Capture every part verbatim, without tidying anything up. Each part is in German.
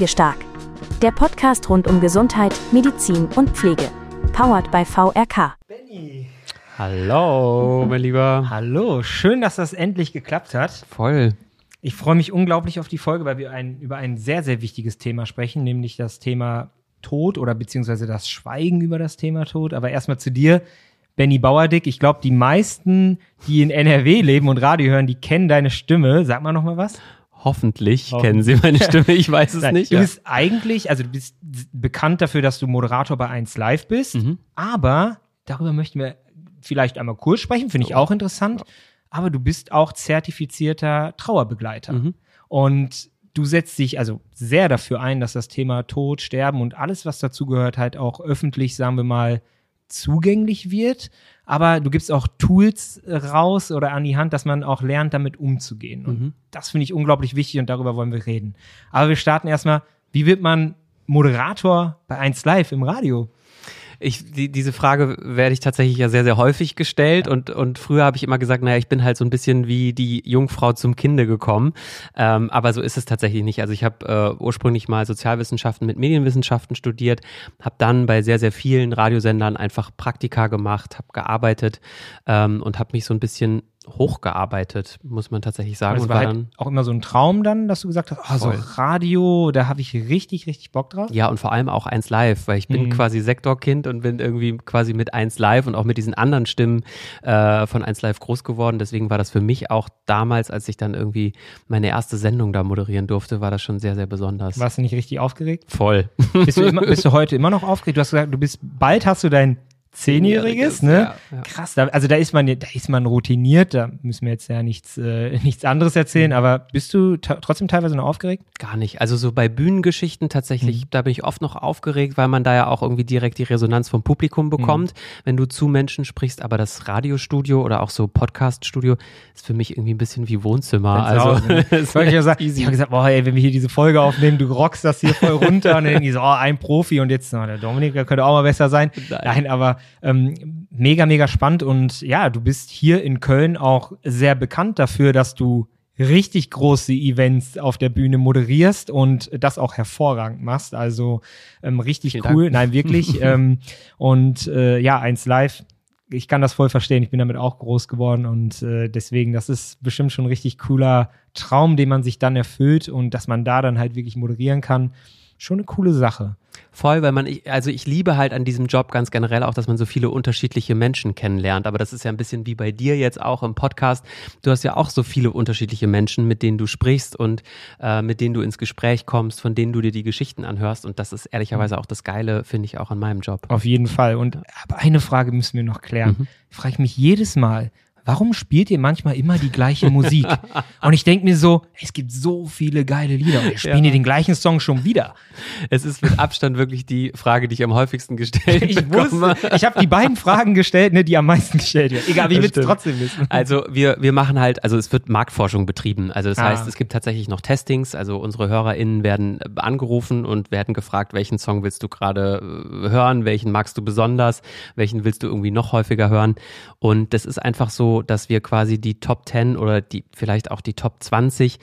Pflegestark. Der Podcast rund um Gesundheit, Medizin und Pflege. Powered by V R K. Benni. Hallo, mein Lieber. Hallo, schön, dass das endlich geklappt hat. Voll. Ich freue mich unglaublich auf die Folge, weil wir ein, über ein sehr, sehr wichtiges Thema sprechen, nämlich das Thema Tod oder beziehungsweise das Schweigen über das Thema Tod. Aber erstmal zu dir, Benni Bauerdick. Ich glaube, die meisten, die in N R W leben und Radio hören, die kennen deine Stimme. Sag mal noch mal was. Hoffentlich, Hoffentlich kennen Sie meine Stimme, ich weiß es Nein, nicht. Du ja. bist eigentlich, also du bist bekannt dafür, dass du Moderator bei eins Live bist, Mhm. aber darüber möchten wir vielleicht einmal kurz sprechen, finde ich auch interessant, aber du bist auch zertifizierter Trauerbegleiter. Mhm. Und du setzt dich also sehr dafür ein, dass das Thema Tod, Sterben und alles, was dazugehört, halt auch öffentlich, sagen wir mal, zugänglich wird. Aber du gibst auch Tools raus oder an die Hand, dass man auch lernt, damit umzugehen. Und Mhm. das finde ich unglaublich wichtig und darüber wollen wir reden. Aber wir starten erstmal, wie wird man Moderator bei eins Live im Radio? Ich, die, diese Frage werde ich tatsächlich ja sehr, sehr häufig gestellt und, und früher habe ich immer gesagt, naja, ich bin halt so ein bisschen wie die Jungfrau zum Kinde gekommen, ähm, aber so ist es tatsächlich nicht. Also ich habe äh, ursprünglich mal Sozialwissenschaften mit Medienwissenschaften studiert, habe dann bei sehr, sehr vielen Radiosendern einfach Praktika gemacht, habe gearbeitet ähm, und habe mich so ein bisschen hochgearbeitet, muss man tatsächlich sagen. Und das und war war halt dann auch immer so ein Traum dann, dass du gesagt hast, oh, so Voll. Radio, da habe ich richtig, richtig Bock drauf. Ja, und vor allem auch eins Live, weil ich bin Mhm. quasi Sektorkind und bin irgendwie quasi mit eins Live und auch mit diesen anderen Stimmen äh, von eins Live groß geworden. Deswegen war das für mich auch damals, als ich dann irgendwie meine erste Sendung da moderieren durfte, war das schon sehr, sehr besonders. Warst du nicht richtig aufgeregt? Voll. Bist du, immer, bist du heute immer noch aufgeregt? Du hast gesagt, du bist, bald hast du dein Zehnjähriges, ne? Ja, ja. Krass, da, also da ist man, da ist man routiniert, da müssen wir jetzt ja nichts, äh, nichts anderes erzählen, aber bist du ta- trotzdem teilweise noch aufgeregt? Gar nicht. Also so bei Bühnengeschichten tatsächlich, Mhm. da bin ich oft noch aufgeregt, weil man da ja auch irgendwie direkt die Resonanz vom Publikum bekommt, wenn du zu Menschen sprichst. Aber das Radiostudio oder auch so Podcaststudio ist für mich irgendwie ein bisschen wie Wohnzimmer. Ganz Also Hause, ne? es Wollte ich ja ist sagen, easy. ich habe gesagt, boah, ey, wenn wir hier diese Folge aufnehmen, du rockst das hier voll runter und dann denken die so, oh, ein Profi und jetzt, oh, der Dominik, der könnte auch mal besser sein. Nein. Nein, aber ähm, mega, mega spannend und ja, du bist hier in Köln auch sehr bekannt dafür, dass du richtig große Events auf der Bühne moderierst und das auch hervorragend machst, also ähm, richtig Vielen cool, Dank. nein, wirklich ähm, und äh, ja, eins Live, ich kann das voll verstehen, ich bin damit auch groß geworden und äh, deswegen, das ist bestimmt schon ein richtig cooler Traum, den man sich dann erfüllt und dass man da dann halt wirklich moderieren kann, schon eine coole Sache. Voll, weil man, ich, also ich liebe halt an diesem Job ganz generell auch, dass man so viele unterschiedliche Menschen kennenlernt, aber das ist ja ein bisschen wie bei dir jetzt auch im Podcast. Du hast ja auch so viele unterschiedliche Menschen, mit denen du sprichst und äh, mit denen du ins Gespräch kommst, von denen du dir die Geschichten anhörst und das ist ehrlicherweise auch das Geile, finde ich, auch an meinem Job. Auf jeden Fall. Und aber eine Frage müssen wir noch klären. Mhm. Ich frage mich jedes Mal, warum spielt ihr manchmal immer die gleiche Musik? Und ich denke mir so, es gibt so viele geile Lieder und wir spielen Ja. ihr den gleichen Song schon wieder. Es ist mit Abstand wirklich die Frage, die ich am häufigsten gestellt Ich bekomme. wusste, ich habe die beiden Fragen gestellt, ne, die am meisten gestellt werden. Egal, wie Das willst du stimmt. trotzdem wissen. Also wir, wir machen halt, also es wird Marktforschung betrieben. Also das Ah. heißt, es gibt tatsächlich noch Testings. Also unsere HörerInnen werden äh, angerufen und werden gefragt, welchen Song willst du gerade äh, hören, welchen magst du besonders, welchen willst du irgendwie noch häufiger hören. Und das ist einfach so, dass wir quasi die Top zehn oder die vielleicht auch die Top zwanzig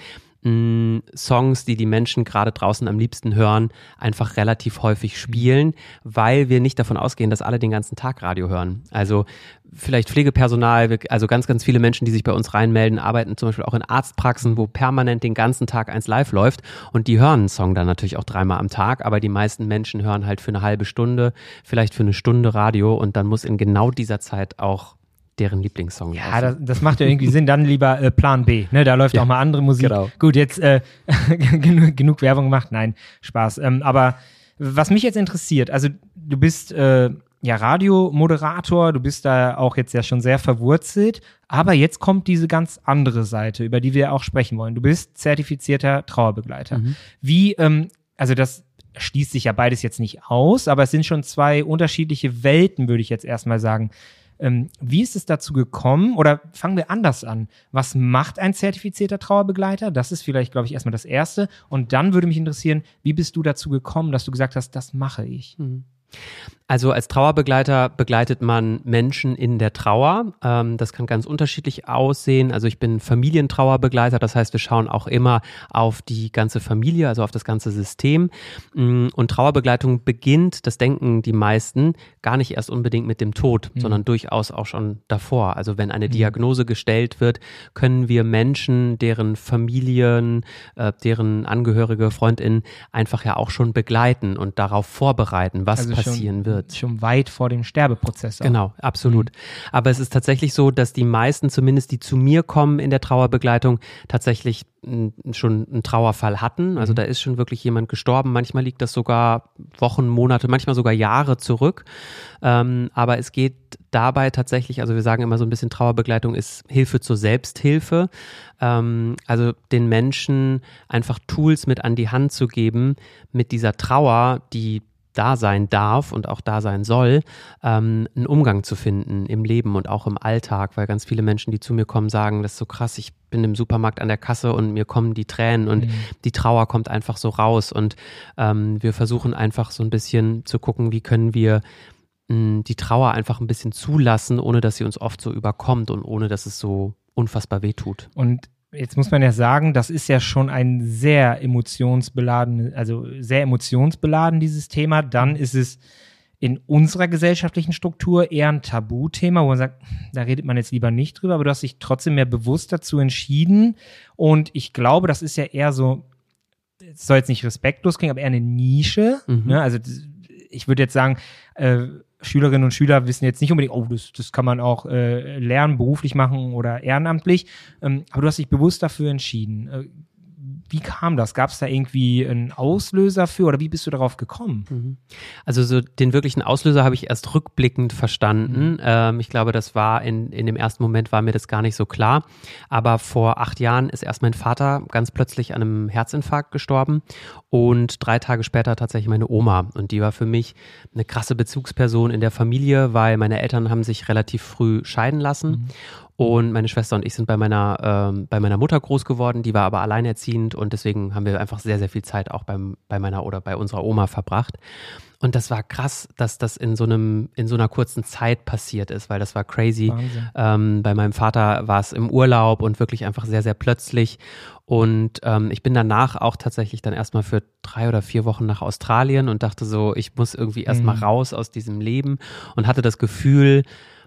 mh, Songs, die die Menschen gerade draußen am liebsten hören, einfach relativ häufig spielen, weil wir nicht davon ausgehen, dass alle den ganzen Tag Radio hören. Also vielleicht Pflegepersonal, wir- also ganz, ganz viele Menschen, die sich bei uns reinmelden, arbeiten zum Beispiel auch in Arztpraxen, wo permanent den ganzen Tag eins live läuft und die hören einen Song dann natürlich auch dreimal am Tag, aber die meisten Menschen hören halt für eine halbe Stunde, vielleicht für eine Stunde Radio und dann muss in genau dieser Zeit auch deren Lieblingssong Ja, laufen. das, das macht ja irgendwie Sinn. Dann lieber äh, Plan B. Ne? Da läuft Ja, auch mal andere Musik. genau. Gut, jetzt äh, genug, genug Werbung gemacht. Nein, Spaß. Ähm, aber was mich jetzt interessiert, also du bist äh, ja Radiomoderator, du bist da auch jetzt ja schon sehr verwurzelt, aber jetzt kommt diese ganz andere Seite, über die wir auch sprechen wollen. Du bist zertifizierter Trauerbegleiter. Mhm. Wie, ähm, also das schließt sich ja beides jetzt nicht aus, aber es sind schon zwei unterschiedliche Welten, würde ich jetzt erstmal sagen. Ähm, wie ist es dazu gekommen? Oder fangen wir anders an. Was macht ein zertifizierter Trauerbegleiter? Das ist vielleicht, glaube ich, erstmal das Erste. Und dann würde mich interessieren, wie bist du dazu gekommen, dass du gesagt hast, das mache ich? Mhm. Also als Trauerbegleiter begleitet man Menschen in der Trauer. Ähm, das kann ganz unterschiedlich aussehen. Also ich bin Familientrauerbegleiter, das heißt, wir schauen auch immer auf die ganze Familie, also auf das ganze System. Und Trauerbegleitung beginnt, das denken die meisten, gar nicht erst unbedingt mit dem Tod, mhm. sondern durchaus auch schon davor. Also wenn eine Diagnose gestellt wird, können wir Menschen, deren Familien, äh, deren Angehörige, FreundInnen einfach ja auch schon begleiten und darauf vorbereiten, was also passieren schon, wird. Schon weit vor dem Sterbeprozess. Auch. Genau, absolut. Mhm. Aber es ist tatsächlich so, dass die meisten, zumindest die zu mir kommen in der Trauerbegleitung, tatsächlich n, schon einen Trauerfall hatten. Also mhm. da ist schon wirklich jemand gestorben. Manchmal liegt das sogar Wochen, Monate, manchmal sogar Jahre zurück. Ähm, aber es geht dabei tatsächlich, also wir sagen immer so ein bisschen, Trauerbegleitung ist Hilfe zur Selbsthilfe. Ähm, also den Menschen einfach Tools mit an die Hand zu geben, mit dieser Trauer, die da sein darf und auch da sein soll, ähm, einen Umgang zu finden im Leben und auch im Alltag, weil ganz viele Menschen, die zu mir kommen, sagen, das ist so krass, ich bin im Supermarkt an der Kasse und mir kommen die Tränen und mhm. die Trauer kommt einfach so raus und ähm, wir versuchen einfach so ein bisschen zu gucken, wie können wir mh, die Trauer einfach ein bisschen zulassen, ohne dass sie uns oft so überkommt und ohne dass es so unfassbar wehtut. Und jetzt muss man ja sagen, das ist ja schon ein sehr emotionsbeladen, also sehr emotionsbeladen, dieses Thema. Dann ist es in unserer gesellschaftlichen Struktur eher ein Tabuthema, wo man sagt, da redet man jetzt lieber nicht drüber, aber du hast dich trotzdem mehr bewusst dazu entschieden. Und ich glaube, das ist ja eher so, es soll jetzt nicht respektlos klingen, aber eher eine Nische. Mhm. Ne? Also ich würde jetzt sagen, äh, Schülerinnen und Schüler wissen jetzt nicht unbedingt, oh, das, das kann man auch äh, lernen, beruflich machen oder ehrenamtlich. Ähm, aber du hast dich bewusst dafür entschieden. Äh, wie kam das? Gab es da irgendwie einen Auslöser für oder wie bist du darauf gekommen? Also so den wirklichen Auslöser habe ich erst rückblickend verstanden. Mhm. Ähm, ich glaube, das war in, in dem ersten Moment war mir das gar nicht so klar. Aber vor acht Jahren ist erst mein Vater ganz plötzlich an einem Herzinfarkt gestorben und drei Tage später tatsächlich meine Oma. Und die war für mich eine krasse Bezugsperson in der Familie, weil meine Eltern haben sich relativ früh scheiden lassen. Mhm. Und meine Schwester und ich sind bei meiner, ähm, bei meiner Mutter groß geworden, die war aber alleinerziehend und deswegen haben wir einfach sehr, sehr viel Zeit auch beim, bei meiner oder bei unserer Oma verbracht. Und das war krass, dass das in so einem, in so einer kurzen Zeit passiert ist, weil das war crazy. Ähm, bei meinem Vater war es im Urlaub und wirklich einfach sehr, sehr plötzlich. Und ähm, ich bin danach auch tatsächlich dann erstmal für drei oder vier Wochen nach Australien und dachte so, ich muss irgendwie erstmal mhm. raus aus diesem Leben und hatte das Gefühl,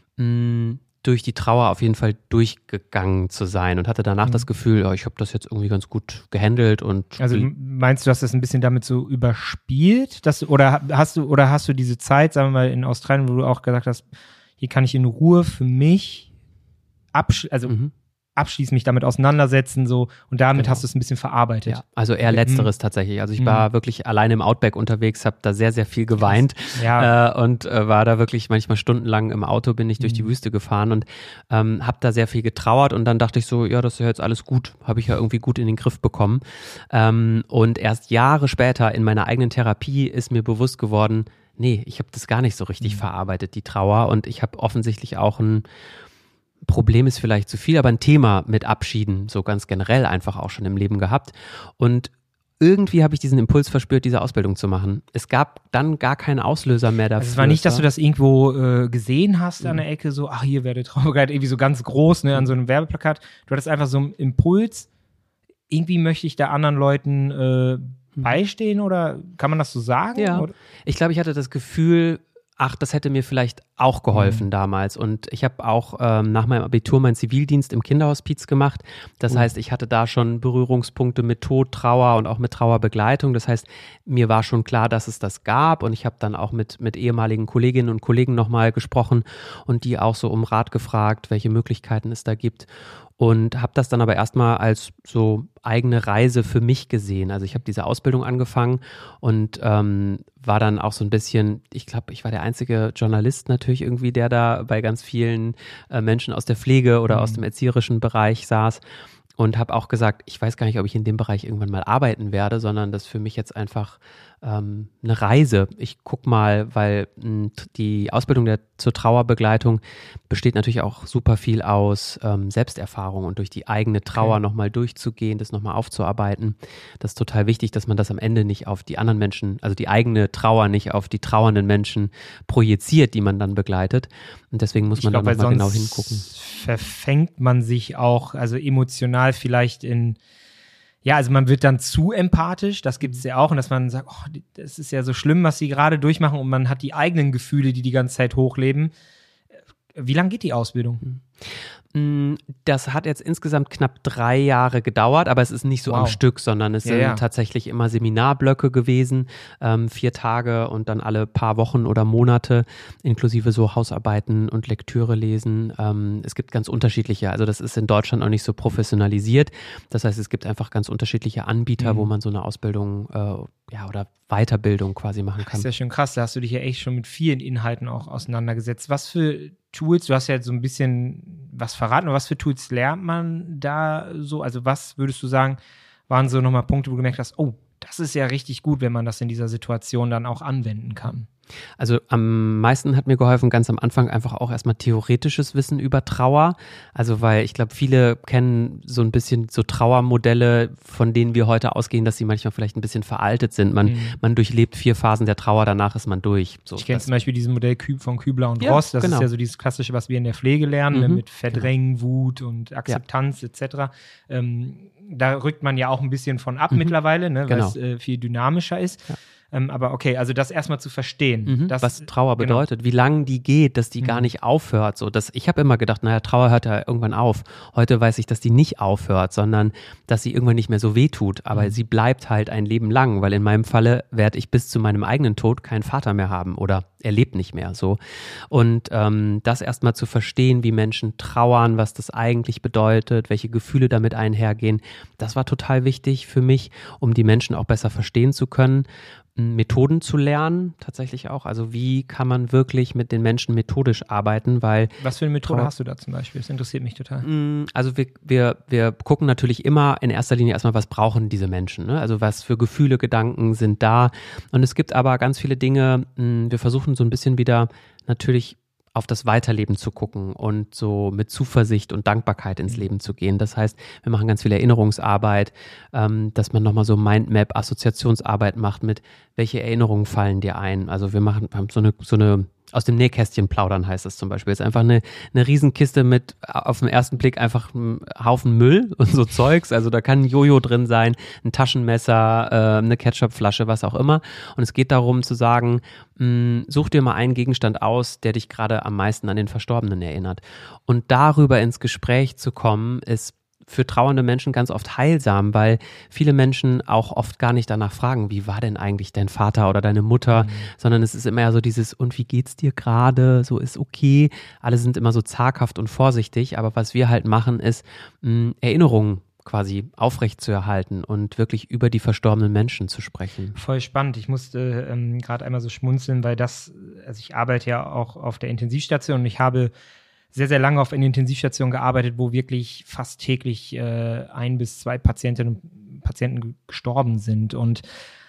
mh, durch die Trauer auf jeden Fall durchgegangen zu sein und hatte danach mhm. das Gefühl, oh, ich habe das jetzt irgendwie ganz gut gehandelt und also meinst du, hast das ein bisschen damit so überspielt, dass oder hast du oder hast du diese Zeit, sagen wir mal in Australien, wo du auch gesagt hast, hier kann ich in Ruhe für mich absch- also mhm. abschließen, mich damit auseinandersetzen so und damit genau. hast du es ein bisschen verarbeitet. Ja, also eher letzteres mhm. tatsächlich. Also ich war mhm. wirklich alleine im Outback unterwegs, habe da sehr, sehr viel geweint ja. äh, und äh, war da wirklich manchmal stundenlang im Auto, bin ich durch mhm. die Wüste gefahren und ähm, habe da sehr viel getrauert und dann dachte ich so, ja, das ist ja jetzt alles gut, habe ich ja irgendwie gut in den Griff bekommen. Ähm, und erst Jahre später in meiner eigenen Therapie ist mir bewusst geworden, nee, ich habe das gar nicht so richtig mhm. verarbeitet, die Trauer und ich habe offensichtlich auch ein Problem ist vielleicht zu viel, aber ein Thema mit Abschieden, so ganz generell einfach auch schon im Leben gehabt. Und irgendwie habe ich diesen Impuls verspürt, diese Ausbildung zu machen. Es gab dann gar keinen Auslöser mehr dafür. Also es war nicht, dass du das irgendwo äh, gesehen hast an der Ecke, so, ach, hier wäre der Trauerbegleiter, irgendwie so ganz groß, ne, an so einem Werbeplakat. Du hattest einfach so einen Impuls, irgendwie möchte ich da anderen Leuten äh, beistehen oder kann man das so sagen? Ja, oder? Ich glaube, ich hatte das Gefühl, ach, das hätte mir vielleicht auch geholfen mhm. damals. Und ich habe auch ähm, nach meinem Abitur meinen Zivildienst im Kinderhospiz gemacht. Das mhm. heißt, ich hatte da schon Berührungspunkte mit Tod, Trauer und auch mit Trauerbegleitung. Das heißt, mir war schon klar, dass es das gab. Und ich habe dann auch mit, mit ehemaligen Kolleginnen und Kollegen nochmal gesprochen und die auch so um Rat gefragt, welche Möglichkeiten es da gibt. Und habe das dann aber erstmal als so eigene Reise für mich gesehen. Also ich habe diese Ausbildung angefangen und ähm, war dann auch so ein bisschen, ich glaube, ich war der einzige Journalist natürlich irgendwie, der da bei ganz vielen äh, Menschen aus der Pflege oder mhm. aus dem erzieherischen Bereich saß und habe auch gesagt, ich weiß gar nicht, ob ich in dem Bereich irgendwann mal arbeiten werde, sondern das für mich jetzt einfach ähm, eine Reise. Ich guck mal, weil mh, die Ausbildung der, zur Trauerbegleitung besteht natürlich auch super viel aus ähm, Selbsterfahrung und durch die eigene Trauer Okay. nochmal durchzugehen, das nochmal aufzuarbeiten. Das ist total wichtig, dass man das am Ende nicht auf die anderen Menschen, also die eigene Trauer nicht auf die trauernden Menschen projiziert, die man dann begleitet. Und deswegen muss Ich man glaub, da weil nochmal genau sonst hingucken. verfängt man sich auch, also emotional vielleicht in, ja, also man wird dann zu empathisch, das gibt es ja auch, und dass man sagt, oh, das ist ja so schlimm, was sie gerade durchmachen, und man hat die eigenen Gefühle, die die ganze Zeit hochleben. Wie lange geht die Ausbildung? Das hat jetzt insgesamt knapp drei Jahre gedauert, aber es ist nicht so Wow. am Stück, sondern es Ja, sind ja. tatsächlich immer Seminarblöcke gewesen, ähm, vier Tage und dann alle paar Wochen oder Monate, inklusive so Hausarbeiten und Lektüre lesen. Ähm, es gibt ganz unterschiedliche, also das ist in Deutschland auch nicht so professionalisiert. Das heißt, es gibt einfach ganz unterschiedliche Anbieter, Mhm. wo man so eine Ausbildung äh, ja, oder Weiterbildung quasi machen Das kann. ist ja schon krass, da hast du dich ja echt schon mit vielen Inhalten auch auseinandergesetzt. Was für Tools, du hast ja jetzt so ein bisschen was verraten, aber was für Tools lernt man da so? Also was würdest du sagen, waren so nochmal Punkte, wo du gemerkt hast, oh, das ist ja richtig gut, wenn man das in dieser Situation dann auch anwenden kann? Also am meisten hat mir geholfen, ganz am Anfang einfach auch erstmal theoretisches Wissen über Trauer. Also weil ich glaube, viele kennen so ein bisschen so Trauermodelle, von denen wir heute ausgehen, dass sie manchmal vielleicht ein bisschen veraltet sind. Man, Mhm. man durchlebt vier Phasen der Trauer, danach ist man durch. So, Ich kenne das- zum Beispiel dieses Modell Kü- von Kübler und Ja, Ross. Das genau. ist ja so dieses Klassische, was wir in der Pflege lernen, Mhm, ne, mit Verdrängen, Wut und Akzeptanz et cetera. Ähm, da rückt man ja auch ein bisschen von ab Mhm. mittlerweile, ne, weil Genau. es äh, viel dynamischer ist. Ja. Ähm, aber okay, also das erstmal zu verstehen. Mhm, das, was Trauer genau. bedeutet, wie lange die geht, dass die Mhm. gar nicht aufhört. So, dass, ich habe immer gedacht, naja, Trauer hört ja irgendwann auf. Heute weiß ich, dass die nicht aufhört, sondern dass sie irgendwann nicht mehr so wehtut. Aber Mhm. sie bleibt halt ein Leben lang, weil in meinem Falle werde ich bis zu meinem eigenen Tod keinen Vater mehr haben oder er lebt nicht mehr so. Und ähm, das erstmal zu verstehen, wie Menschen trauern, was das eigentlich bedeutet, welche Gefühle damit einhergehen, das war total wichtig für mich, um die Menschen auch besser verstehen zu können. Methoden zu lernen, tatsächlich auch. Also wie kann man wirklich mit den Menschen methodisch arbeiten, weil Was für eine Methode Trauer- hast du da zum Beispiel? Das interessiert mich total. mh, also wir, wir, wir gucken natürlich immer in erster Linie erstmal, was brauchen diese Menschen, ne? Also was für Gefühle, Gedanken sind da, und es gibt aber ganz viele Dinge, mh, wir versuchen so ein bisschen wieder natürlich auf das Weiterleben zu gucken und so mit Zuversicht und Dankbarkeit ins Leben zu gehen. Das heißt, wir machen ganz viel Erinnerungsarbeit, ähm, dass man nochmal so Mindmap, Assoziationsarbeit macht mit, welche Erinnerungen fallen dir ein. Also wir machen wir haben so eine, so eine aus dem Nähkästchen plaudern heißt das zum Beispiel. Ist einfach eine, eine Riesenkiste mit auf den ersten Blick einfach ein Haufen Müll und so Zeugs. Also da kann ein Jojo drin sein, ein Taschenmesser, äh, eine Ketchupflasche, was auch immer. Und es geht darum zu sagen, mh, such dir mal einen Gegenstand aus, der dich gerade am meisten an den Verstorbenen erinnert. Und darüber ins Gespräch zu kommen, ist für trauernde Menschen ganz oft heilsam, weil viele Menschen auch oft gar nicht danach fragen, wie war denn eigentlich dein Vater oder deine Mutter, mhm. sondern es ist immer ja so dieses, und wie geht's dir gerade, so ist okay. Alle sind immer so zaghaft und vorsichtig, aber was wir halt machen, ist mh, Erinnerungen quasi aufrechtzuerhalten und wirklich über die verstorbenen Menschen zu sprechen. Voll spannend. Ich musste ähm, gerade einmal so schmunzeln, weil das, also ich arbeite ja auch auf der Intensivstation und ich habe sehr, sehr lange auf einer Intensivstation gearbeitet, wo wirklich fast täglich äh, ein bis zwei Patientinnen und Patienten gestorben sind. Und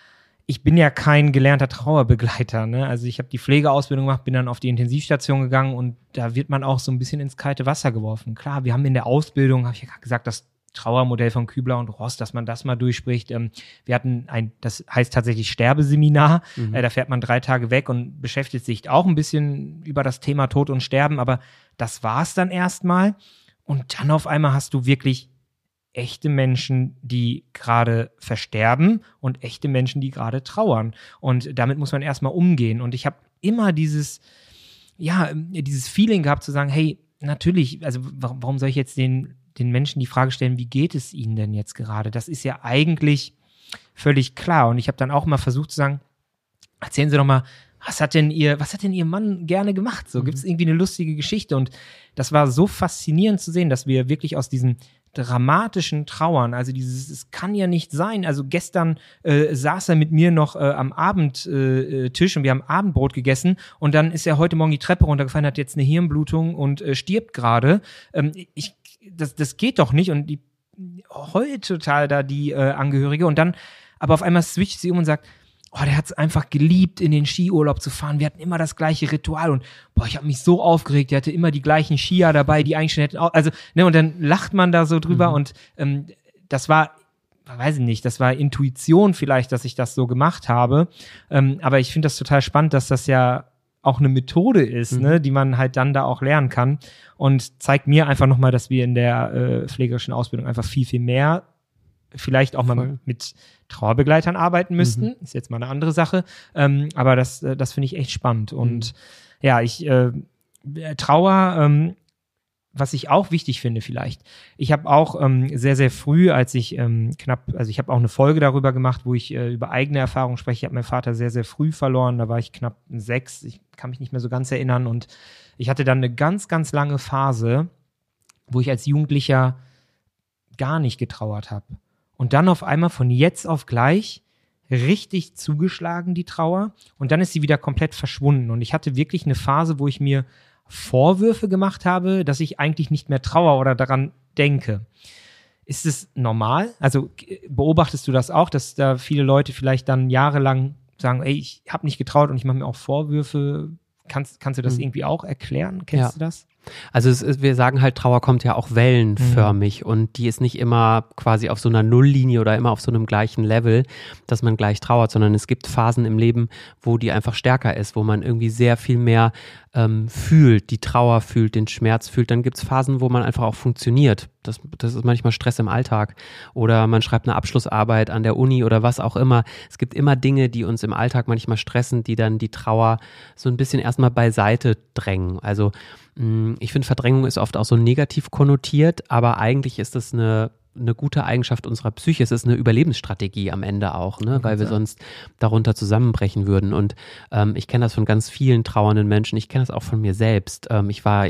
ich bin ja kein gelernter Trauerbegleiter, ne? Also ich habe die Pflegeausbildung gemacht, bin dann auf die Intensivstation gegangen und da wird man auch so ein bisschen ins kalte Wasser geworfen. Klar, wir haben in der Ausbildung, habe ich ja gerade gesagt, das Trauermodell von Kübler und Ross, dass man das mal durchspricht. Ähm, wir hatten ein, das heißt tatsächlich Sterbeseminar. Mhm. Äh, da fährt man drei Tage weg und beschäftigt sich auch ein bisschen über das Thema Tod und Sterben, aber das war's dann erstmal. Und dann auf einmal hast du wirklich echte Menschen, die gerade versterben und echte Menschen, die gerade trauern. Und damit muss man erstmal umgehen. Und ich habe immer dieses, ja, dieses Feeling gehabt zu sagen, hey, natürlich, also warum soll ich jetzt den den Menschen die Frage stellen, wie geht es ihnen denn jetzt gerade? Das ist ja eigentlich völlig klar. Und ich habe dann auch mal versucht zu sagen, erzählen Sie doch mal, was hat denn ihr, was hat denn Ihr Mann gerne gemacht? So, mhm. gibt es irgendwie eine lustige Geschichte? Und das war so faszinierend zu sehen, dass wir wirklich aus diesem dramatischen Trauern, also dieses, es kann ja nicht sein, also gestern äh, saß er mit mir noch äh, am Abendtisch äh, und wir haben Abendbrot gegessen und dann ist er heute Morgen die Treppe runtergefallen, hat jetzt eine Hirnblutung und äh, stirbt gerade. Ähm, ich, das, das geht doch nicht und die heult total da die äh, Angehörige und dann, aber auf einmal switcht sie um und sagt, oh, der hat es einfach geliebt, in den Skiurlaub zu fahren. Wir hatten immer das gleiche Ritual und boah, ich habe mich so aufgeregt. Der hatte immer die gleichen Skier dabei, die eigentlich schon hätten, auch, also, ne, und dann lacht man da so drüber mhm. und ähm, das war, weiß ich nicht, das war Intuition vielleicht, dass ich das so gemacht habe. Ähm, aber ich finde das total spannend, dass das ja auch eine Methode ist, mhm. ne, die man halt dann da auch lernen kann und zeigt mir einfach nochmal, dass wir in der äh, pflegerischen Ausbildung einfach viel, viel mehr vielleicht auch mal Voll. mit Trauerbegleitern arbeiten müssten. Mhm. Ist jetzt mal eine andere Sache. Ähm, aber das, das finde ich echt spannend. Und mhm. ja, ich äh, Trauer, ähm, was ich auch wichtig finde vielleicht. Ich habe auch ähm, sehr, sehr früh, als ich ähm, knapp, also ich habe auch eine Folge darüber gemacht, wo ich äh, über eigene Erfahrungen spreche. Ich habe meinen Vater sehr, sehr früh verloren. Da war ich knapp sechs. Ich kann mich nicht mehr so ganz erinnern. Und ich hatte dann eine ganz, ganz lange Phase, wo ich als Jugendlicher gar nicht getrauert habe. Und dann auf einmal von jetzt auf gleich richtig zugeschlagen, die Trauer. Und dann ist sie wieder komplett verschwunden. Und ich hatte wirklich eine Phase, wo ich mir Vorwürfe gemacht habe, dass ich eigentlich nicht mehr trauere oder daran denke. Ist es normal? Also beobachtest du das auch, dass da viele Leute vielleicht dann jahrelang sagen, ey, ich habe nicht getrauert und ich mache mir auch Vorwürfe. Kannst, kannst du das mhm. irgendwie auch erklären? Kennst ja. du das? Also es ist, wir sagen halt, Trauer kommt ja auch wellenförmig mhm. und die ist nicht immer quasi auf so einer Nulllinie oder immer auf so einem gleichen Level, dass man gleich trauert, sondern es gibt Phasen im Leben, wo die einfach stärker ist, wo man irgendwie sehr viel mehr ähm, fühlt, die Trauer fühlt, den Schmerz fühlt. Dann gibt es Phasen, wo man einfach auch funktioniert. Das, das ist manchmal Stress im Alltag oder man schreibt eine Abschlussarbeit an der Uni oder was auch immer. Es gibt immer Dinge, die uns im Alltag manchmal stressen, die dann die Trauer so ein bisschen erstmal beiseite drängen. Also ich finde, Verdrängung ist oft auch so negativ konnotiert, aber eigentlich ist das eine, eine gute Eigenschaft unserer Psyche. Es ist eine Überlebensstrategie am Ende auch, ne? Weil wir sonst darunter zusammenbrechen würden. Und ähm, ich kenne das von ganz vielen trauernden Menschen. Ich kenne das auch von mir selbst. Ähm, ich war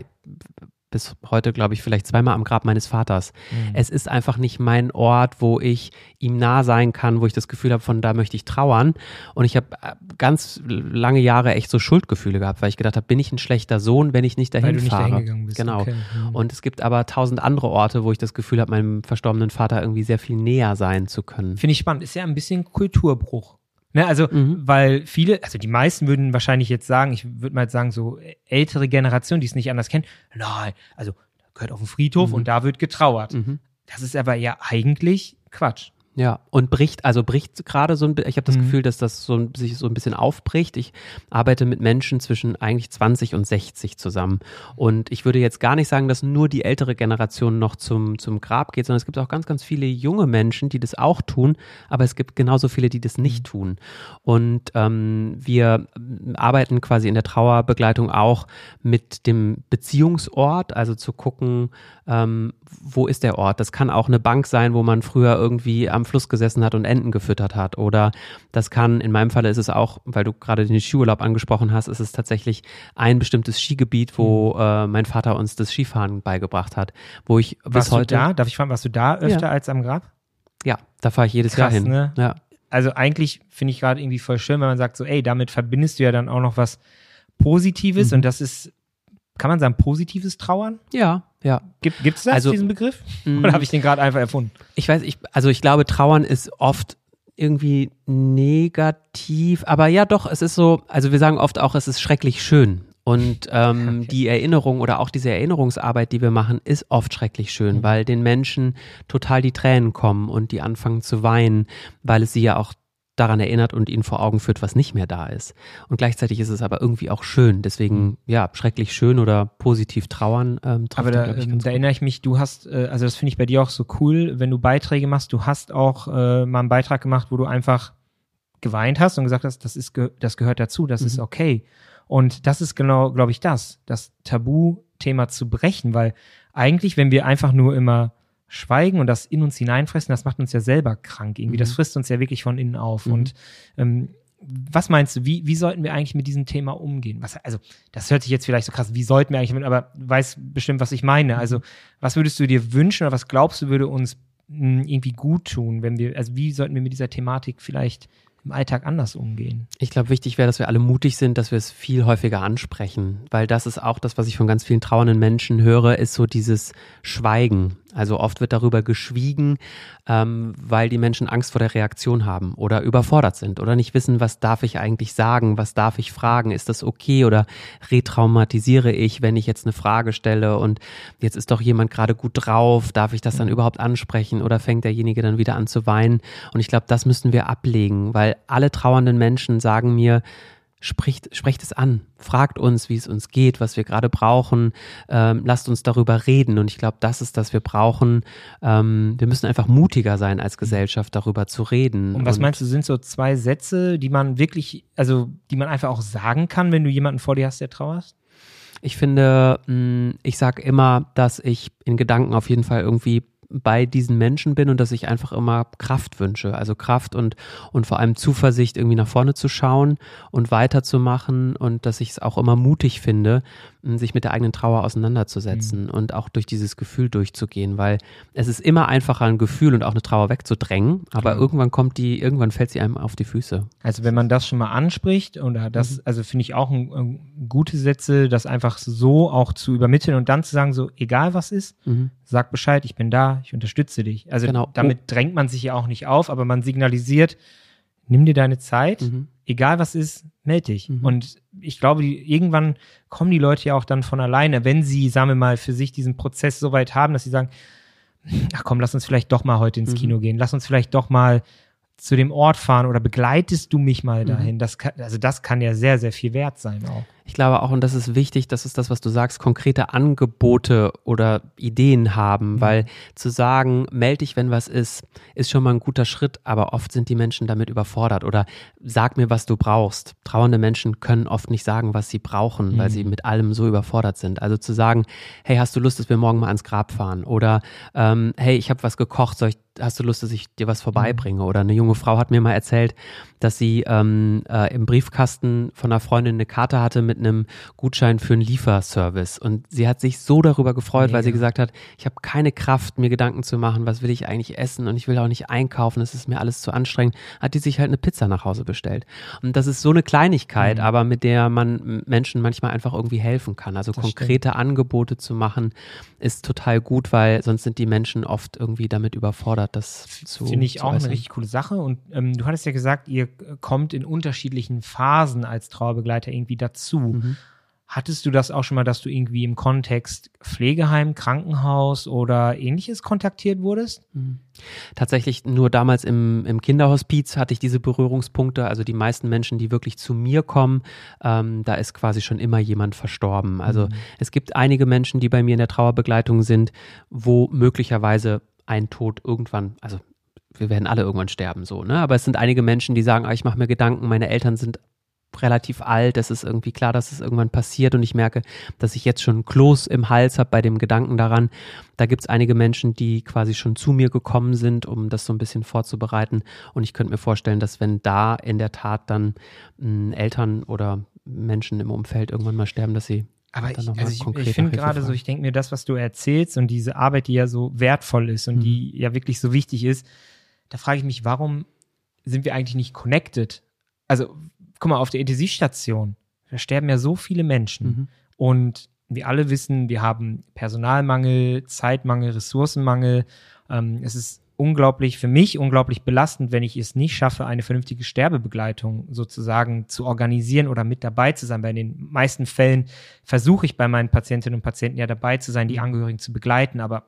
bis heute, glaube ich, vielleicht zweimal am Grab meines Vaters. Mhm. Es ist einfach nicht mein Ort, wo ich ihm nah sein kann, wo ich das Gefühl habe, von da möchte ich trauern. Und ich habe ganz lange Jahre echt so Schuldgefühle gehabt, weil ich gedacht habe, bin ich ein schlechter Sohn, wenn ich nicht dahin weil du nicht fahre. Dahin bist. Genau. Okay. Mhm. Und es gibt aber tausend andere Orte, wo ich das Gefühl habe, meinem verstorbenen Vater irgendwie sehr viel näher sein zu können. Finde ich spannend. Ist ja ein bisschen Kulturbruch. Ne, also, mhm. weil viele, also die meisten würden wahrscheinlich jetzt sagen, ich würde mal jetzt sagen, so ältere Generation, die es nicht anders kennen, nein, also gehört auf den Friedhof mhm. und da wird getrauert. Mhm. Das ist aber ja eigentlich Quatsch. Ja, und bricht, also bricht gerade so ein bisschen, ich habe das mhm. Gefühl, dass das so ein, sich so ein bisschen aufbricht. Ich arbeite mit Menschen zwischen eigentlich zwanzig und sechzig zusammen. Und ich würde jetzt gar nicht sagen, dass nur die ältere Generation noch zum, zum Grab geht, sondern es gibt auch ganz, ganz viele junge Menschen, die das auch tun, aber es gibt genauso viele, die das nicht tun. Und ähm, wir arbeiten quasi in der Trauerbegleitung auch mit dem Beziehungsort, also zu gucken, ähm, wo ist der Ort? Das kann auch eine Bank sein, wo man früher irgendwie am Fluss gesessen hat und Enten gefüttert hat. Oder das kann, in meinem Falle ist es auch, weil du gerade den Skiurlaub angesprochen hast, ist es tatsächlich ein bestimmtes Skigebiet, wo äh, mein Vater uns das Skifahren beigebracht hat. Wo ich bis warst heute. Du da? Darf ich fragen, warst du da öfter ja. als am Grab? Ja, da fahre ich jedes Krass, Jahr hin. Ne? Ja. Also eigentlich finde ich gerade irgendwie voll schön, wenn man sagt so, ey, damit verbindest du ja dann auch noch was Positives mhm. und das ist, kann man sagen, positives Trauern? Ja, ja. Gibt es das, also, diesen Begriff? Oder habe ich den gerade einfach erfunden? Ich weiß, ich, also ich glaube, Trauern ist oft irgendwie negativ, aber ja doch, es ist so, also wir sagen oft auch, es ist schrecklich schön. Und ähm, okay. die Erinnerung oder auch diese Erinnerungsarbeit, die wir machen, ist oft schrecklich schön, mhm. weil den Menschen total die Tränen kommen und die anfangen zu weinen, weil es sie ja auch daran erinnert und ihnen vor Augen führt, was nicht mehr da ist. Und gleichzeitig ist es aber irgendwie auch schön. Deswegen, ja, schrecklich schön oder positiv trauern. Ähm, aber da, da, da erinnere ich mich, du hast, äh, also das finde ich bei dir auch so cool, wenn du Beiträge machst, du hast auch äh, mal einen Beitrag gemacht, wo du einfach geweint hast und gesagt hast, das ist, ge- das gehört dazu, das mhm. ist okay. Und das ist genau, glaube ich, das, das Tabuthema zu brechen, weil eigentlich, wenn wir einfach nur immer schweigen und das in uns hineinfressen, das macht uns ja selber krank irgendwie. Mhm. Das frisst uns ja wirklich von innen auf. Mhm. Und ähm, was meinst du, wie, wie sollten wir eigentlich mit diesem Thema umgehen? Was, also, das hört sich jetzt vielleicht so krass, wie sollten wir eigentlich mit, aber du weißt bestimmt, was ich meine. Also, was würdest du dir wünschen oder was glaubst du, würde uns mh, irgendwie gut tun, wenn wir, also wie sollten wir mit dieser Thematik vielleicht im Alltag anders umgehen? Ich glaube, wichtig wäre, dass wir alle mutig sind, dass wir es viel häufiger ansprechen, weil das ist auch das, was ich von ganz vielen trauernden Menschen höre, ist so dieses Schweigen. Also oft wird darüber geschwiegen, ähm, weil die Menschen Angst vor der Reaktion haben oder überfordert sind oder nicht wissen, was darf ich eigentlich sagen, was darf ich fragen, ist das okay oder retraumatisiere ich, wenn ich jetzt eine Frage stelle und jetzt ist doch jemand gerade gut drauf, darf ich das dann überhaupt ansprechen oder fängt derjenige dann wieder an zu weinen? Und ich glaube, das müssen wir ablegen, weil alle trauernden Menschen sagen mir, Spricht, sprecht es an, fragt uns, wie es uns geht, was wir gerade brauchen, ähm, lasst uns darüber reden und ich glaube, das ist, das wir brauchen. Ähm, wir müssen einfach mutiger sein als Gesellschaft, darüber zu reden. Und was und meinst du, sind so zwei Sätze, die man wirklich, also die man einfach auch sagen kann, wenn du jemanden vor dir hast, der trauerst? Ich finde, mh, ich sage immer, dass ich in Gedanken auf jeden Fall irgendwie bei diesen Menschen bin und dass ich einfach immer Kraft wünsche, also Kraft und, und vor allem Zuversicht, irgendwie nach vorne zu schauen und weiterzumachen und dass ich es auch immer mutig finde, sich mit der eigenen Trauer auseinanderzusetzen mhm. und auch durch dieses Gefühl durchzugehen, weil es ist immer einfacher, ein Gefühl und auch eine Trauer wegzudrängen, aber mhm. irgendwann kommt die, irgendwann fällt sie einem auf die Füße. Also wenn man das schon mal anspricht oder das, mhm. also finde ich auch ein, ein, gute Sätze, das einfach so auch zu übermitteln und dann zu sagen, so egal was ist, mhm. sag Bescheid, ich bin da, ich unterstütze dich. Also genau. damit oh. drängt man sich ja auch nicht auf, aber man signalisiert, nimm dir deine Zeit, mhm. egal was ist, melde dich. Mhm. Und ich glaube, die, irgendwann kommen die Leute ja auch dann von alleine, wenn sie, sagen wir mal, für sich diesen Prozess so weit haben, dass sie sagen, ach komm, lass uns vielleicht doch mal heute ins mhm. Kino gehen, lass uns vielleicht doch mal zu dem Ort fahren oder begleitest du mich mal dahin? Mhm. Das kann, also das kann ja sehr, sehr viel wert sein auch. Ich glaube auch, und das ist wichtig, das ist das, was du sagst, konkrete Angebote oder Ideen haben, mhm. weil zu sagen, melde dich, wenn was ist, ist schon mal ein guter Schritt, aber oft sind die Menschen damit überfordert oder sag mir, was du brauchst. Trauernde Menschen können oft nicht sagen, was sie brauchen, mhm. weil sie mit allem so überfordert sind. Also zu sagen, hey, hast du Lust, dass wir morgen mal ans Grab fahren? Oder ähm, hey, ich habe was gekocht, soll ich, hast du Lust, dass ich dir was vorbeibringe? Oder eine junge Frau hat mir mal erzählt, dass sie ähm, äh, im Briefkasten von einer Freundin eine Karte hatte mit einem Gutschein für einen Lieferservice. Und sie hat sich so darüber gefreut, Mega. weil sie gesagt hat, ich habe keine Kraft, mir Gedanken zu machen, was will ich eigentlich essen und ich will auch nicht einkaufen, es ist mir alles zu anstrengend. Hat die sich halt eine Pizza nach Hause bestellt. Und das ist so eine Kleinigkeit, mhm. aber mit der man Menschen manchmal einfach irgendwie helfen kann. Also das konkrete stimmt. Angebote zu machen, ist total gut, weil sonst sind die Menschen oft irgendwie damit überfordert, das zu Finde ich zu auch äußern. eine richtig coole Sache. Und ähm, du hattest ja gesagt, ihr kommt in unterschiedlichen Phasen als Trauerbegleiter irgendwie dazu. Mhm. Hattest du das auch schon mal, dass du irgendwie im Kontext Pflegeheim, Krankenhaus oder ähnliches kontaktiert wurdest? Mhm. Tatsächlich nur damals im, im Kinderhospiz hatte ich diese Berührungspunkte. Also die meisten Menschen, die wirklich zu mir kommen, ähm, da ist quasi schon immer jemand verstorben. Also mhm. es gibt einige Menschen, die bei mir in der Trauerbegleitung sind, wo möglicherweise ein Tod irgendwann, also wir werden alle irgendwann sterben, so, ne? Aber es sind einige Menschen, die sagen, ah, ich mache mir Gedanken, meine Eltern sind relativ alt, es ist irgendwie klar, dass es irgendwann passiert und ich merke, dass ich jetzt schon ein Kloß im Hals habe bei dem Gedanken daran. Da gibt es einige Menschen, die quasi schon zu mir gekommen sind, um das so ein bisschen vorzubereiten und ich könnte mir vorstellen, dass wenn da in der Tat dann mh, Eltern oder Menschen im Umfeld irgendwann mal sterben, dass sie Aber ich, also ich, ich finde gerade so, ich denke mir, das, was du erzählst und diese Arbeit, die ja so wertvoll ist und mhm. die ja wirklich so wichtig ist, da frage ich mich, warum sind wir eigentlich nicht connected? Also, guck mal, auf der Intensivstation, da sterben ja so viele Menschen mhm. und wir alle wissen, wir haben Personalmangel, Zeitmangel, Ressourcenmangel. Ähm, es ist unglaublich, für mich unglaublich belastend, wenn ich es nicht schaffe, eine vernünftige Sterbebegleitung sozusagen zu organisieren oder mit dabei zu sein. Bei den meisten Fällen versuche ich bei meinen Patientinnen und Patienten ja dabei zu sein, die Angehörigen zu begleiten, aber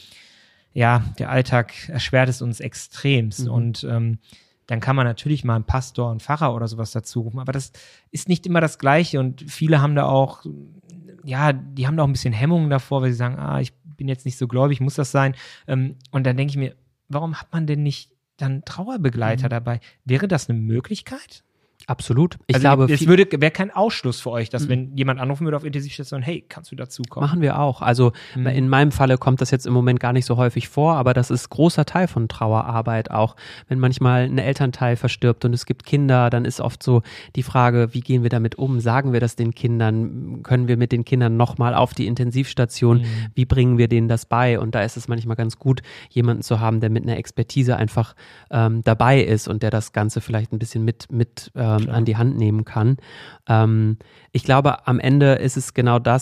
ja, der Alltag erschwert es uns extremst mhm. und ähm, dann kann man natürlich mal einen Pastor, einen Pfarrer oder sowas dazu rufen, aber das ist nicht immer das Gleiche und viele haben da auch, ja, die haben da auch ein bisschen Hemmungen davor, weil sie sagen, ah, ich bin jetzt nicht so gläubig, muss das sein? Ähm, und dann denke ich mir, warum hat man denn nicht dann Trauerbegleiter mhm. dabei? Wäre das eine Möglichkeit? Absolut. Ich also glaube, es würde, wäre kein Ausschluss für euch, dass mhm. wenn jemand anrufen würde auf Intensivstation, hey, kannst du dazukommen? Machen wir auch. Also mhm. in meinem Falle kommt das jetzt im Moment gar nicht so häufig vor, aber das ist großer Teil von Trauerarbeit auch. Wenn manchmal ein Elternteil verstirbt und es gibt Kinder, dann ist oft so die Frage, wie gehen wir damit um? Sagen wir das den Kindern? Können wir mit den Kindern nochmal auf die Intensivstation? Mhm. Wie bringen wir denen das bei? Und da ist es manchmal ganz gut, jemanden zu haben, der mit einer Expertise einfach ähm, dabei ist und der das Ganze vielleicht ein bisschen mit, mit ähm, an die Hand nehmen kann. Ähm, ich glaube, am Ende ist es genau das,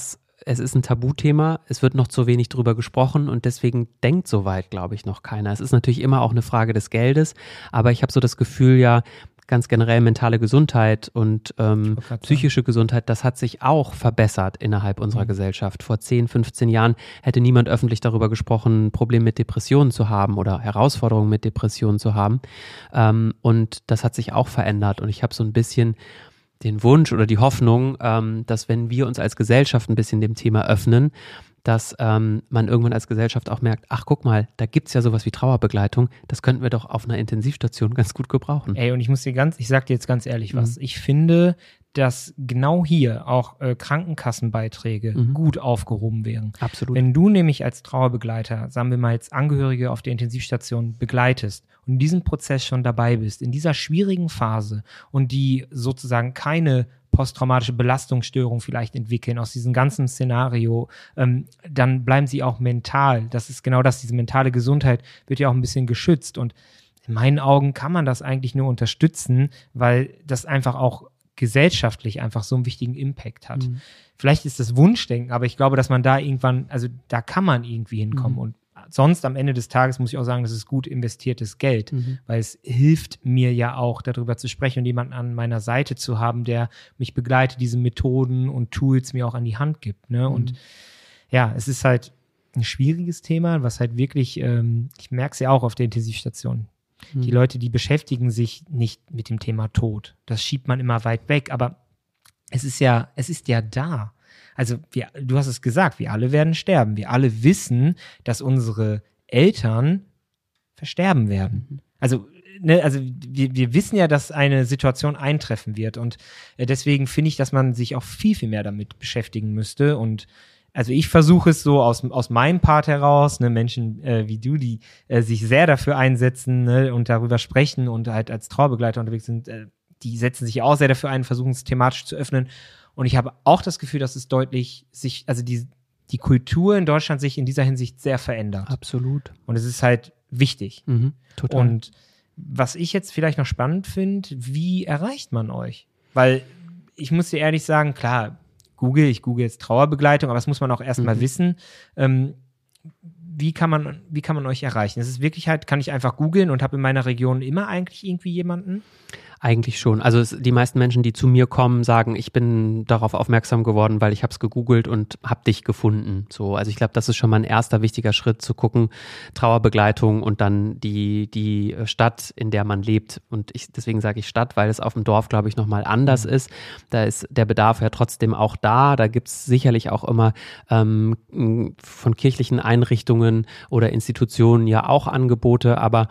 es ist ein Tabuthema, es wird noch zu wenig drüber gesprochen und deswegen denkt soweit, glaube ich, noch keiner. Es ist natürlich immer auch eine Frage des Geldes, aber ich habe so das Gefühl, ja, ganz generell mentale Gesundheit und ähm, psychische Gesundheit, das hat sich auch verbessert innerhalb unserer mhm. Gesellschaft. Vor zehn, fünfzehn Jahren hätte niemand öffentlich darüber gesprochen, ein Problem mit Depressionen zu haben oder Herausforderungen mit Depressionen zu haben. Ähm, und das hat sich auch verändert und ich habe so ein bisschen den Wunsch oder die Hoffnung, ähm, dass wenn wir uns als Gesellschaft ein bisschen dem Thema öffnen, dass ähm, man irgendwann als Gesellschaft auch merkt, ach guck mal, da gibt es ja sowas wie Trauerbegleitung, das könnten wir doch auf einer Intensivstation ganz gut gebrauchen. Ey, und ich muss dir ganz, ich sag dir jetzt ganz ehrlich was, mhm. ich finde, dass genau hier auch äh, Krankenkassenbeiträge mhm. gut aufgehoben wären. Absolut. Wenn du nämlich als Trauerbegleiter, sagen wir mal jetzt Angehörige auf der Intensivstation begleitest und in diesem Prozess schon dabei bist, in dieser schwierigen Phase und die sozusagen keine posttraumatische Belastungsstörung vielleicht entwickeln aus diesem ganzen Szenario, ähm, dann bleiben sie auch mental. Das ist genau das, diese mentale Gesundheit wird ja auch ein bisschen geschützt und in meinen Augen kann man das eigentlich nur unterstützen, weil das einfach auch gesellschaftlich einfach so einen wichtigen Impact hat. Mhm. Vielleicht ist das Wunschdenken, aber ich glaube, dass man da irgendwann, also da kann man irgendwie hinkommen mhm. und sonst am Ende des Tages muss ich auch sagen, das ist gut investiertes Geld, mhm. weil es hilft mir ja auch, darüber zu sprechen und jemanden an meiner Seite zu haben, der mich begleitet, diese Methoden und Tools mir auch an die Hand gibt. Ne? Mhm. Und ja, es ist halt ein schwieriges Thema, was halt wirklich, ähm, ich merke es ja auch auf der Intensivstation. Mhm. Die Leute, die beschäftigen sich nicht mit dem Thema Tod. Das schiebt man immer weit weg, aber es ist ja, es ist ja da. Also wir, du hast es gesagt, wir alle werden sterben. Wir alle wissen, dass unsere Eltern versterben werden. Also, ne, also wir, wir wissen ja, dass eine Situation eintreffen wird und äh, deswegen finde ich, dass man sich auch viel, viel mehr damit beschäftigen müsste und also ich versuche es so aus, aus meinem Part heraus, ne, Menschen äh, wie du, die äh, sich sehr dafür einsetzen, ne, und darüber sprechen und halt als Trauerbegleiter unterwegs sind, äh, die setzen sich auch sehr dafür ein, versuchen es thematisch zu öffnen. Und ich habe auch das Gefühl, dass es deutlich sich, also die, die Kultur in Deutschland sich in dieser Hinsicht sehr verändert. Absolut. Und es ist halt wichtig. Mhm, total. Und was ich jetzt vielleicht noch spannend finde, wie erreicht man euch? Weil ich muss dir ehrlich sagen, klar, Google, ich google jetzt Trauerbegleitung, aber das muss man auch erstmal mhm. wissen. Ähm, wie kann man, wie kann man euch erreichen? Es ist wirklich halt, kann ich einfach googeln und habe in meiner Region immer eigentlich irgendwie jemanden? Eigentlich schon. Also es, die meisten Menschen, die zu mir kommen, sagen, ich bin darauf aufmerksam geworden, weil ich habe es gegoogelt und habe dich gefunden. So, also ich glaube, das ist schon mal ein erster wichtiger Schritt, zu gucken, Trauerbegleitung und dann die die Stadt, in der man lebt. Und ich, deswegen sage ich Stadt, weil es auf dem Dorf, glaube ich, nochmal anders mhm. ist. Da ist der Bedarf ja trotzdem auch da. Da gibt es sicherlich auch immer ähm, von kirchlichen Einrichtungen oder Institutionen ja auch Angebote, aber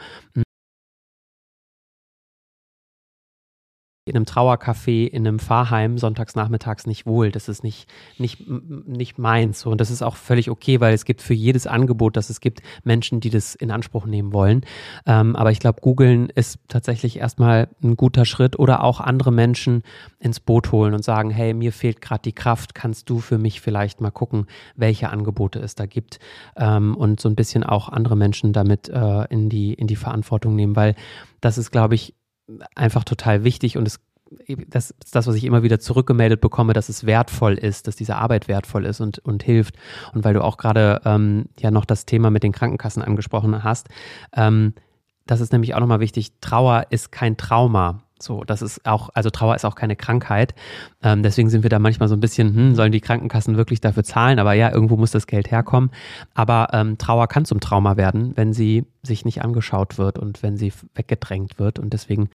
in einem Trauercafé, in einem Pfarrheim sonntags nachmittags nicht wohl. Das ist nicht, nicht, nicht meins. Und das ist auch völlig okay, weil es gibt für jedes Angebot, das es gibt, Menschen, die das in Anspruch nehmen wollen. Ähm, aber ich glaube, googeln ist tatsächlich erstmal ein guter Schritt oder auch andere Menschen ins Boot holen und sagen, hey, mir fehlt gerade die Kraft, kannst du für mich vielleicht mal gucken, welche Angebote es da gibt, ähm, und so ein bisschen auch andere Menschen damit äh, in die, in die Verantwortung nehmen, weil das ist, glaube ich, einfach total wichtig und es, das ist das, was ich immer wieder zurückgemeldet bekomme, dass es wertvoll ist, dass diese Arbeit wertvoll ist und, und hilft. Und weil du auch gerade ähm, ja noch das Thema mit den Krankenkassen angesprochen hast, ähm, das ist nämlich auch nochmal wichtig, Trauer ist kein Trauma. So, das ist auch, also Trauer ist auch keine Krankheit. Ähm, deswegen sind wir da manchmal so ein bisschen, hm, sollen die Krankenkassen wirklich dafür zahlen? Aber ja, irgendwo muss das Geld herkommen. Aber ähm, Trauer kann zum Trauma werden, wenn sie sich nicht angeschaut wird und wenn sie weggedrängt wird. Und deswegen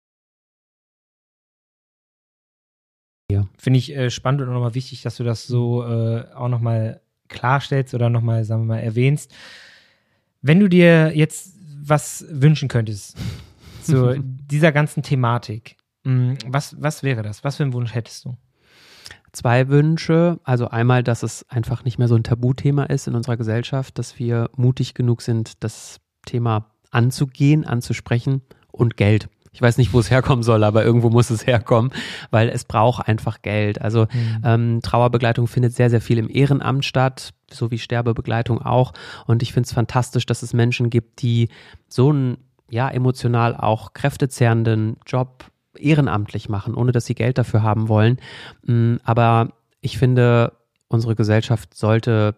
ja. Finde ich äh, spannend und auch nochmal wichtig, dass du das so äh, auch nochmal klarstellst oder nochmal, sagen wir mal, erwähnst. Wenn du dir jetzt was wünschen könntest zu dieser ganzen Thematik, was, was wäre das? Was für einen Wunsch hättest du? Zwei Wünsche. Also einmal, dass es einfach nicht mehr so ein Tabuthema ist in unserer Gesellschaft, dass wir mutig genug sind, das Thema anzugehen, anzusprechen, und Geld. Ich weiß nicht, wo es herkommen soll, aber irgendwo muss es herkommen, weil es braucht einfach Geld. Also mhm. ähm, Trauerbegleitung findet sehr, sehr viel im Ehrenamt statt, so wie Sterbebegleitung auch. Und ich finde es fantastisch, dass es Menschen gibt, die so einen, ja, emotional auch kräftezehrenden Job ehrenamtlich machen, ohne dass sie Geld dafür haben wollen. Aber ich finde, unsere Gesellschaft sollte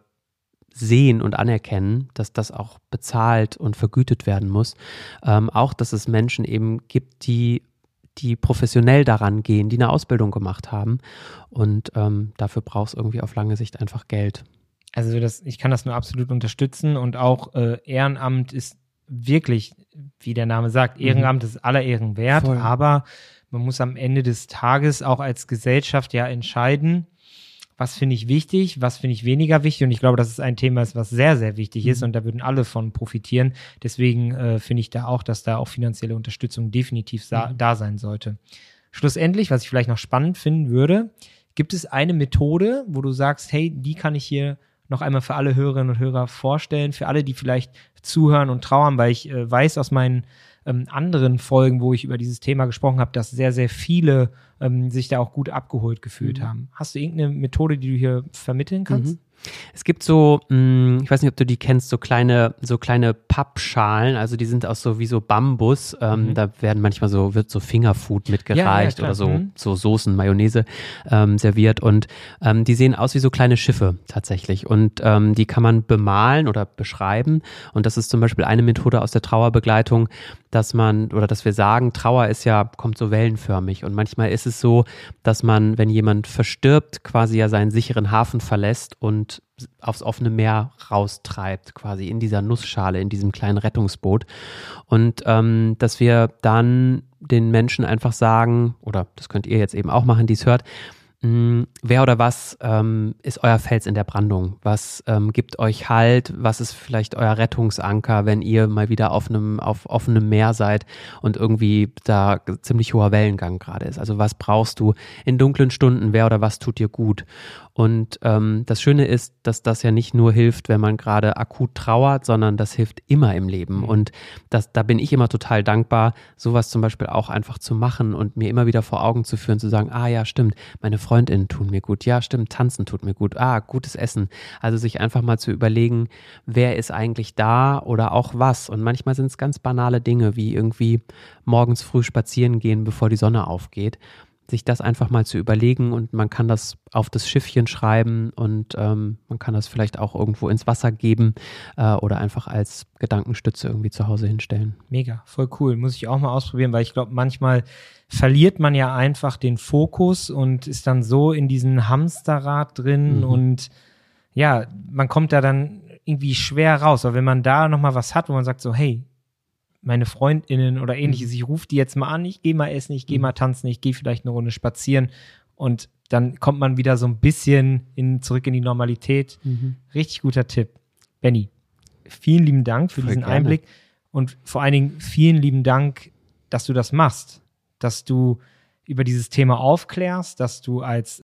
sehen und anerkennen, dass das auch bezahlt und vergütet werden muss. Ähm, auch, dass es Menschen eben gibt, die, die professionell daran gehen, die eine Ausbildung gemacht haben. Und ähm, dafür braucht es irgendwie auf lange Sicht einfach Geld. Also das, ich kann das nur absolut unterstützen und auch äh, Ehrenamt ist wirklich, wie der Name sagt, Ehrenamt mhm. ist aller Ehren wert, Voll. Aber man muss am Ende des Tages auch als Gesellschaft ja entscheiden, was finde ich wichtig, was finde ich weniger wichtig, und ich glaube, dass es ein Thema ist, was sehr, sehr wichtig mhm. ist, und da würden alle von profitieren. Deswegen äh, finde ich da auch, dass da auch finanzielle Unterstützung definitiv sa- mhm. da sein sollte. Schlussendlich, was ich vielleicht noch spannend finden würde, gibt es eine Methode, wo du sagst, hey, die kann ich hier noch einmal für alle Hörerinnen und Hörer vorstellen, für alle, die vielleicht zuhören und trauern, weil ich äh, weiß aus meinen ähm, anderen Folgen, wo ich über dieses Thema gesprochen habe, dass sehr, sehr viele ähm, sich da auch gut abgeholt gefühlt mhm. haben. Hast du irgendeine Methode, die du hier vermitteln kannst? Mhm. Es gibt so, mh, ich weiß nicht, ob du die kennst, so kleine, so kleine Pappschalen, also die sind aus so wie so Bambus, ähm, mhm. da werden manchmal so, wird so Fingerfood mitgereicht ja, ja, oder so, mhm. so Soßen, Mayonnaise ähm, serviert, und ähm, die sehen aus wie so kleine Schiffe tatsächlich, und ähm, die kann man bemalen oder beschreiben, und das ist zum Beispiel eine Methode aus der Trauerbegleitung, dass man, oder dass wir sagen, Trauer ist ja, kommt so wellenförmig, und manchmal ist es so, dass man, wenn jemand verstirbt, quasi ja seinen sicheren Hafen verlässt und aufs offene Meer raustreibt, quasi in dieser Nussschale, in diesem kleinen Rettungsboot. Und ähm, dass wir dann den Menschen einfach sagen, oder das könnt ihr jetzt eben auch machen, die es hört, mh, wer oder was ähm, ist euer Fels in der Brandung? Was ähm, gibt euch Halt? Was ist vielleicht euer Rettungsanker, wenn ihr mal wieder auf einem auf offenem Meer seid und irgendwie da ziemlich hoher Wellengang gerade ist? Also was brauchst du in dunklen Stunden? Wer oder was tut dir gut? Und ähm, das Schöne ist, dass das ja nicht nur hilft, wenn man gerade akut trauert, sondern das hilft immer im Leben. Und das, da bin ich immer total dankbar, sowas zum Beispiel auch einfach zu machen und mir immer wieder vor Augen zu führen, zu sagen, ah ja, stimmt, meine Freundinnen tun mir gut, ja stimmt, tanzen tut mir gut, ah, gutes Essen. Also sich einfach mal zu überlegen, wer ist eigentlich da oder auch was. Und manchmal sind es ganz banale Dinge, wie irgendwie morgens früh spazieren gehen, bevor die Sonne aufgeht. Sich das einfach mal zu überlegen, und man kann das auf das Schiffchen schreiben, und ähm, man kann das vielleicht auch irgendwo ins Wasser geben äh, oder einfach als Gedankenstütze irgendwie zu Hause hinstellen. Mega, voll cool. Muss ich auch mal ausprobieren, weil ich glaube, manchmal verliert man ja einfach den Fokus und ist dann so in diesem Hamsterrad drin mhm. und ja, man kommt da dann irgendwie schwer raus. Aber wenn man da nochmal was hat, wo man sagt so, hey, meine FreundInnen oder ähnliches, ich rufe die jetzt mal an, ich gehe mal essen, ich gehe mal tanzen, ich gehe vielleicht eine Runde spazieren, und dann kommt man wieder so ein bisschen in, zurück in die Normalität. Mhm. Richtig guter Tipp. Benni, vielen lieben Dank für Voll diesen gerne. Einblick, und vor allen Dingen vielen lieben Dank, dass du das machst, dass du über dieses Thema aufklärst, dass du als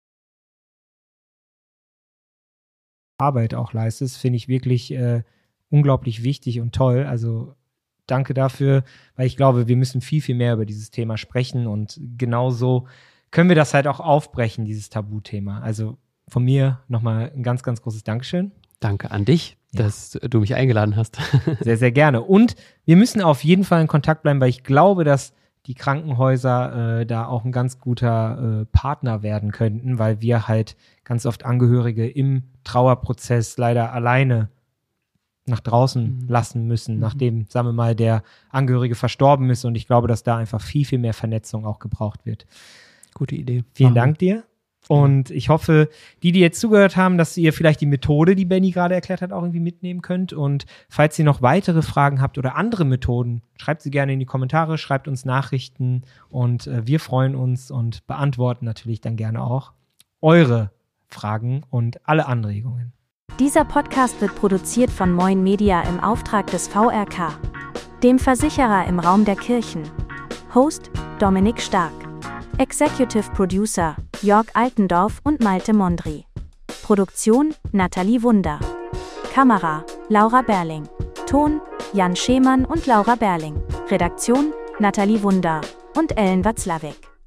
Arbeit auch leistest, finde ich wirklich äh, unglaublich wichtig und toll. Also danke dafür, weil ich glaube, wir müssen viel, viel mehr über dieses Thema sprechen, und genauso können wir das halt auch aufbrechen, dieses Tabuthema. Also von mir nochmal ein ganz, ganz großes Dankeschön. Danke an dich, ja. dass du mich eingeladen hast. Sehr, sehr gerne. Und wir müssen auf jeden Fall in Kontakt bleiben, weil ich glaube, dass die Krankenhäuser äh, da auch ein ganz guter äh, Partner werden könnten, weil wir halt ganz oft Angehörige im Trauerprozess leider alleine nach draußen mhm. lassen müssen, mhm. nachdem, sagen wir mal, der Angehörige verstorben ist, und ich glaube, dass da einfach viel, viel mehr Vernetzung auch gebraucht wird. Gute Idee. Vielen Machen. Dank dir, und ich hoffe, die, die jetzt zugehört haben, dass ihr vielleicht die Methode, die Benni gerade erklärt hat, auch irgendwie mitnehmen könnt, und falls ihr noch weitere Fragen habt oder andere Methoden, schreibt sie gerne in die Kommentare, schreibt uns Nachrichten, und äh, wir freuen uns und beantworten natürlich dann gerne auch eure Fragen und alle Anregungen. Dieser Podcast wird produziert von Moin Media im Auftrag des V R K, dem Versicherer im Raum der Kirchen. Host Dominik Stark. Executive Producer Jörg Altendorf und Malte Mondri. Produktion Nathalie Wunder. Kamera Laura Berling. Ton Jan Schemann und Laura Berling. Redaktion Nathalie Wunder und Ellen Watzlawick.